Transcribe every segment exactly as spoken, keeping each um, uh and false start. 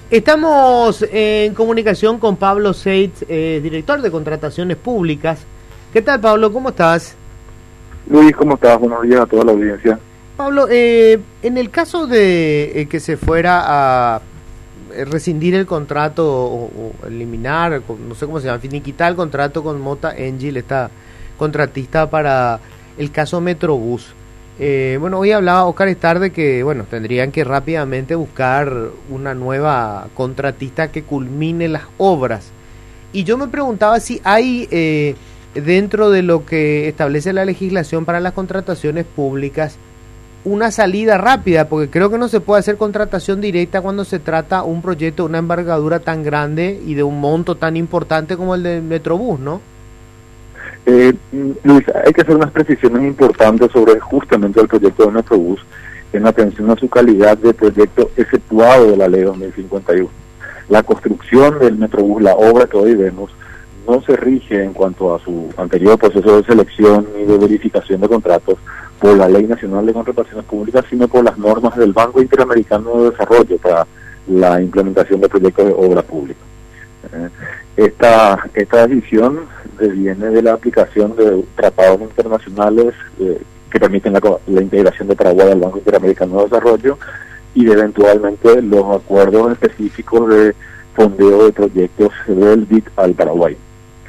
Estamos en comunicación con Pablo Seitz, eh, director de Contrataciones Públicas. ¿Qué tal, Pablo? ¿Cómo estás? Luis, ¿cómo estás? Buenos días a toda la audiencia. Pablo, eh, en el caso de eh, que se fuera a rescindir el contrato o, o eliminar, no sé cómo se llama, finiquitar el contrato con Mota Engil, esta contratista para el caso Metrobús. Eh, bueno, hoy hablaba Oscar Estar de que, bueno, tendrían que rápidamente buscar una nueva contratista que culmine las obras. Y yo me preguntaba si hay, eh, dentro de lo que establece la legislación para las contrataciones públicas, una salida rápida, porque creo que no se puede hacer contratación directa cuando se trata un proyecto de una envergadura tan grande y de un monto tan importante como el de Metrobús, ¿no? Eh, Luis, hay que hacer unas precisiones importantes sobre justamente el proyecto de Metrobús en atención a su calidad de proyecto exceptuado de la ley dos mil cincuenta y uno. La construcción del Metrobús, la obra que hoy vemos, no se rige en cuanto a su anterior proceso de selección y de verificación de contratos por la Ley Nacional de Contrataciones Públicas, sino por las normas del Banco Interamericano de Desarrollo para la implementación de proyectos de obra pública. Eh, esta, esta decisión deviene de la aplicación de tratados internacionales eh, que permiten la, la integración de Paraguay al Banco Interamericano de Desarrollo y de eventualmente los acuerdos específicos de fondeo de proyectos del B I D al Paraguay.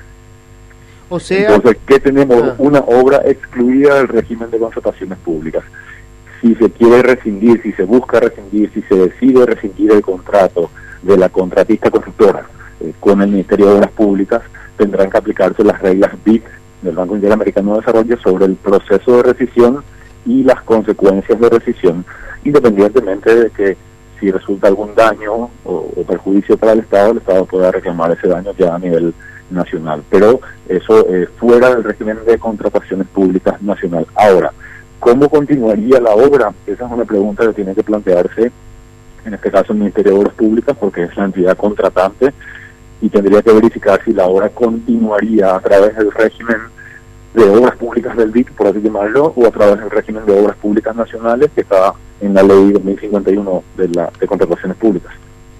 O sea, entonces, ¿qué tenemos? Ah. Una obra excluida del régimen de contrataciones públicas. Si se quiere rescindir, si se busca rescindir, si se decide rescindir el contrato de la contratista constructora eh, con el Ministerio de Obras Públicas, tendrán que aplicarse las reglas B I D del Banco Interamericano de Desarrollo sobre el proceso de rescisión y las consecuencias de rescisión, independientemente de que si resulta algún daño o, o perjuicio para el Estado, el Estado pueda reclamar ese daño ya a nivel nacional, pero eso eh, fuera del régimen de contrataciones públicas nacional. Ahora, ¿cómo continuaría la obra? Esa es una pregunta que tiene que plantearse, en este caso el Ministerio de Obras Públicas, porque es la entidad contratante, y tendría que verificar si la obra continuaría a través del régimen de obras públicas del B I D, por así llamarlo, o a través del régimen de obras públicas nacionales que está en la ley dos mil cincuenta y uno de, la, de contrataciones públicas.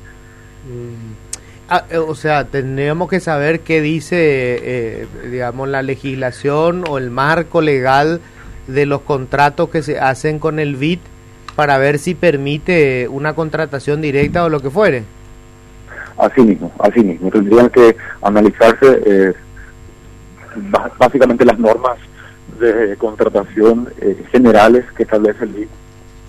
Mm. Ah, o sea, tendríamos que saber qué dice, eh, digamos, la legislación o el marco legal de los contratos que se hacen con el B I D para ver si permite una contratación directa o lo que fuere. Así mismo, así mismo. Tendrían que analizarse eh, básicamente las normas de contratación eh, generales que establece el B I D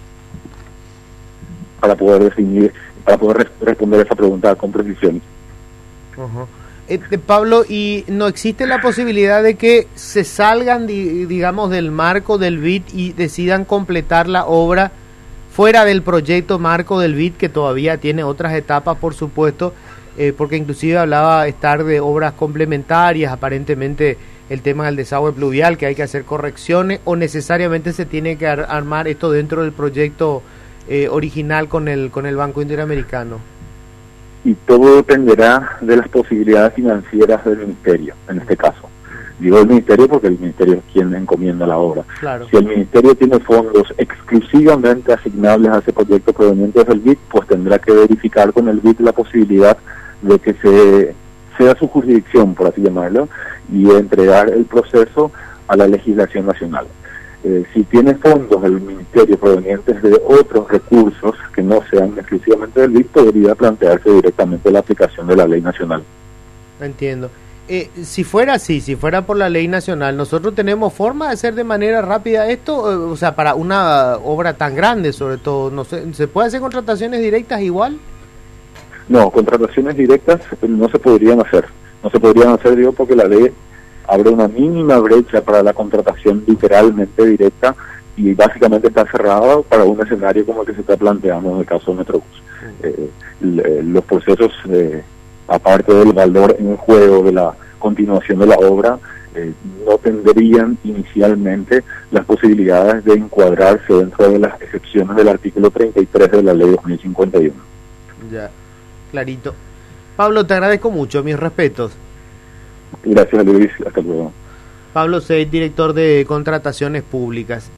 para poder definir, para poder res responder esa pregunta con precisión. Uh-huh. eh, Pablo, ¿y no existe la posibilidad de que se salgan, di digamos, del marco del B I D y decidan completar la obra fuera del proyecto marco del B I D, que todavía tiene otras etapas, por supuesto, eh, porque inclusive hablaba estar de obras complementarias, aparentemente el tema del desagüe pluvial, que hay que hacer correcciones, o necesariamente se tiene que ar armar esto dentro del proyecto Eh, original con el con el Banco Interamericano? Y todo dependerá de las posibilidades financieras del Ministerio, en este caso. Digo el Ministerio porque el Ministerio es quien encomienda la obra. Claro. Si el Ministerio tiene fondos exclusivamente asignables a ese proyecto provenientes del B I D, pues tendrá que verificar con el B I D la posibilidad de que se sea su jurisdicción, por así llamarlo, y entregar el proceso a la legislación nacional. Eh, si tiene fondos del Ministerio provenientes de otros recursos que no sean exclusivamente del B I D, podría plantearse directamente la aplicación de la ley nacional. Entiendo. Eh, si fuera así, si fuera por la ley nacional, ¿nosotros tenemos forma de hacer de manera rápida esto? O sea, para una obra tan grande, sobre todo, no sé, ¿se puede hacer contrataciones directas igual? No, contrataciones directas no se podrían hacer. No se podrían hacer, digo, porque la ley abre una mínima brecha para la contratación literalmente directa y básicamente está cerrada para un escenario como el que se está planteando en el caso de Metrobús. Eh, los procesos, eh, aparte del valor en juego de la continuación de la obra, eh, no tendrían inicialmente las posibilidades de encuadrarse dentro de las excepciones del artículo treinta y tres de la ley dos mil cincuenta y uno. Ya, clarito. Pablo, te agradezco mucho, mis respetos. Gracias, Luis. Hasta luego. Pablo Seitz, director de Contrataciones Públicas.